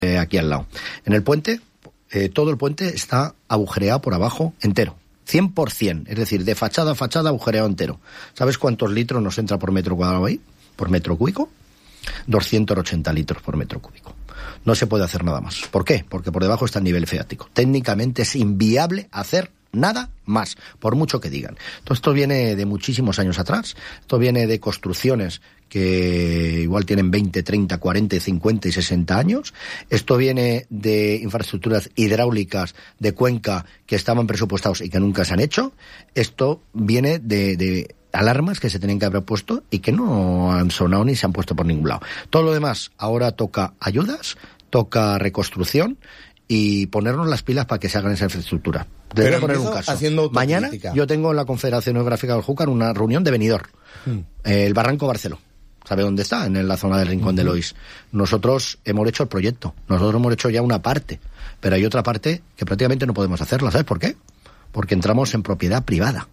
aquí al lado. En el puente, todo el puente está agujereado por abajo entero. 100%, es decir, de fachada a fachada agujereado entero. ¿Sabes cuántos litros nos entra por metro cuadrado ahí? ¿Por metro cúbico? 280 litros por metro cúbico. No se puede hacer nada más. ¿Por qué? Porque por debajo está el nivel freático. Técnicamente es inviable hacer nada más, por mucho que digan. Todo esto viene de muchísimos años atrás. Esto viene de construcciones que igual tienen 20, 30, 40, 50 y 60 años. Esto viene de infraestructuras hidráulicas de cuenca que estaban presupuestados y que nunca se han hecho. Esto viene de alarmas que se tenían que haber puesto y que no han sonado ni se han puesto por ningún lado. Todo lo demás ahora toca ayudas, toca reconstrucción y ponernos las pilas para que se hagan esa infraestructura. Te voy a poner un caso. Mañana yo tengo en la Confederación Hidrográfica del Júcar una reunión de Benidorm, el Barranco Barceló. ¿Sabe dónde está? En la zona del Rincón de Lois. Nosotros hemos hecho el proyecto, nosotros hemos hecho ya una parte, pero hay otra parte que prácticamente no podemos hacerla. ¿Sabes por qué? Porque entramos en propiedad privada.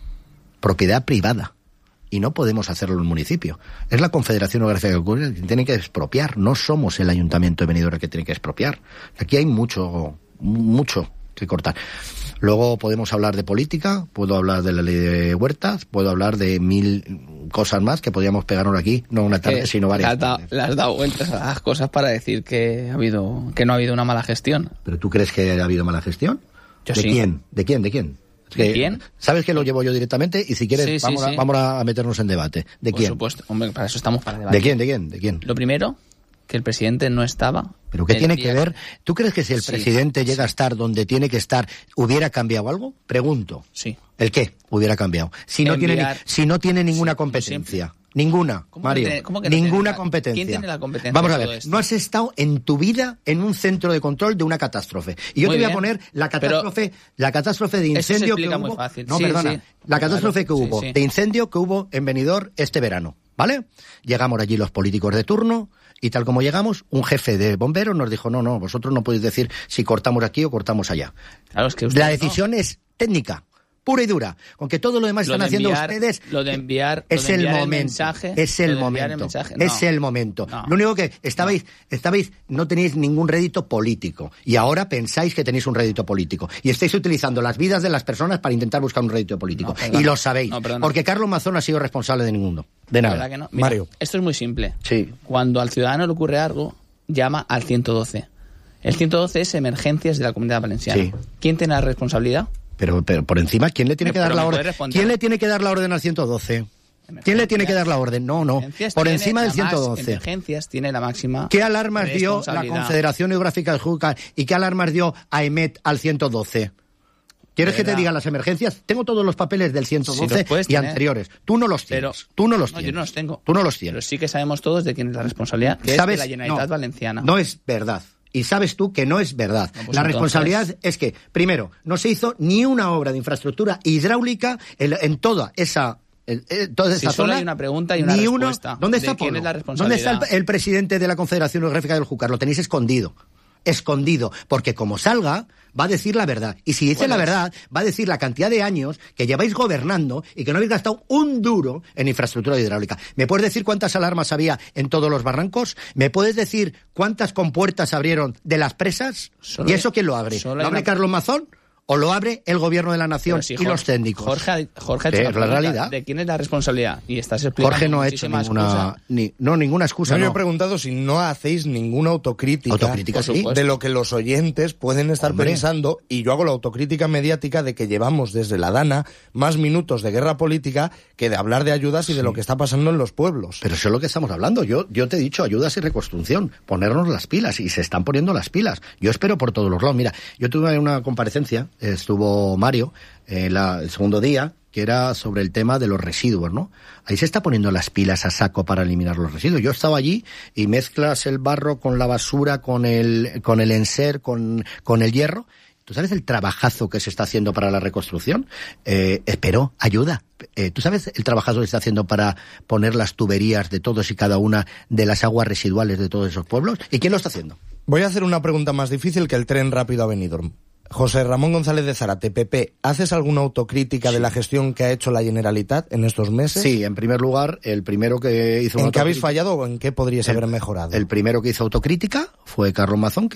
Y no podemos hacerlo en el municipio. Es la Confederación Hidrográfica del Júcar que tiene que expropiar. No somos el Ayuntamiento de Benidorm el que tiene que expropiar. Aquí hay mucho que cortar. Luego podemos hablar de política, puedo hablar de la ley de huertas, puedo hablar de 1000 cosas más que podríamos pegarnos aquí, no una tarde, sino varias. Le has dado vueltas a las cosas para decir que no ha habido una mala gestión. ¿Pero tú crees que ha habido mala gestión? Yo ¿De sí. quién? ¿De quién? ¿De quién? Sabes que lo llevo yo directamente y si quieres vamos a meternos en debate. ¿De quién? Por supuesto, hombre, para eso estamos para debatir. ¿De quién? Lo primero, que el presidente no estaba. ¿Pero qué tiene que ver? ¿Tú crees que si el presidente llega a estar donde tiene que estar, hubiera cambiado algo? Pregunto. Sí. ¿El qué hubiera cambiado? Si no tiene ninguna competencia. Ninguna, Mario. ¿Cómo que ninguna competencia. ¿Quién tiene la competencia? Vamos a ver, no has estado en tu vida en un centro de control de una catástrofe. Y yo te voy a poner la catástrofe de incendio que hubo. Muy fácil. No, perdona. La catástrofe que hubo de incendio que hubo en Benidorm este verano, ¿vale? Llegamos allí los políticos de turno y tal como llegamos, un jefe de bomberos nos dijo, no, vosotros no podéis decir si cortamos aquí o cortamos allá. Claro, es que la decisión es técnica. Pura y dura, aunque todo lo demás están haciendo ustedes. Es el momento. Lo único que estabais, no tenéis ningún rédito político y ahora pensáis que tenéis un rédito político y estáis utilizando las vidas de las personas para intentar buscar un rédito político y lo sabéis, porque Carlos Mazón no ha sido responsable de ninguno, de nada. Que no. Mira, Mario, esto es muy simple. Sí. Cuando al ciudadano le ocurre algo, llama al 112. El 112 es emergencias de la Comunidad Valenciana. Sí. ¿Quién tiene la responsabilidad? Pero por encima, ¿quién le tiene que dar la orden? ¿Quién le tiene que dar la orden al 112? ¿Quién le tiene que dar la orden? No. Por encima del 112. Emergencias tiene la máxima. ¿Qué alarmas dio la Confederación Hidrográfica del Júcar y qué alarmas dio AEMET al 112? ¿Quieres que te diga las emergencias? Tengo todos los papeles del 112 y anteriores. Tú no los tienes. Yo no los tengo. Tú no los tienes. Pero sí que sabemos todos de quién es la responsabilidad, que es de la Generalitat Valenciana. No es verdad. Y sabes tú que no es verdad. La responsabilidad es que, primero, no se hizo ni una obra de infraestructura hidráulica en toda esa zona. Solo hay una pregunta y una respuesta. ¿Dónde está ¿Quién es la responsabilidad? ¿Dónde está el presidente de la Confederación Hidrográfica del Júcar? Lo tenéis escondido, porque como salga, va a decir la verdad. Y si dice la verdad, va a decir la cantidad de años que lleváis gobernando y que no habéis gastado un duro en infraestructura hidráulica. ¿Me puedes decir cuántas alarmas había en todos los barrancos? ¿Me puedes decir cuántas compuertas abrieron de las presas? ¿Y eso quién lo abre? ¿Lo abre Carlos Mazón? ¿O lo abre el Gobierno de la Nación y los técnicos? Jorge es la realidad. ¿De quién es la responsabilidad? Y estás explicando. Jorge no ha hecho ninguna excusa. Yo he preguntado si no hacéis ninguna autocrítica de lo que los oyentes pueden estar pensando, y yo hago la autocrítica mediática de que llevamos desde la Dana más minutos de guerra política que de hablar de ayudas y de lo que está pasando en los pueblos. Pero eso es lo que estamos hablando. Yo te he dicho ayudas y reconstrucción, ponernos las pilas, y se están poniendo las pilas. Yo espero por todos los lados. Mira, yo tuve una comparecencia, estuvo Mario el segundo día, que era sobre el tema de los residuos, ¿no? Ahí se está poniendo las pilas a saco para eliminar los residuos. Yo he estado allí y mezclas el barro con la basura, con el enser, con el hierro. ¿Tú sabes el trabajazo que se está haciendo para la reconstrucción? Espero ayuda. ¿Tú sabes el trabajazo que se está haciendo para poner las tuberías de todos y cada una de las aguas residuales de todos esos pueblos? ¿Y quién lo está haciendo? Voy a hacer una pregunta más difícil que el tren rápido a Benidorm. José Ramón González de Zárate, PP, ¿haces alguna autocrítica de la gestión que ha hecho la Generalitat en estos meses? Sí, en primer lugar, el primero que hizo... ¿En qué habéis fallado o en qué podríais haber mejorado? El primero que hizo autocrítica fue Carlos Mazón,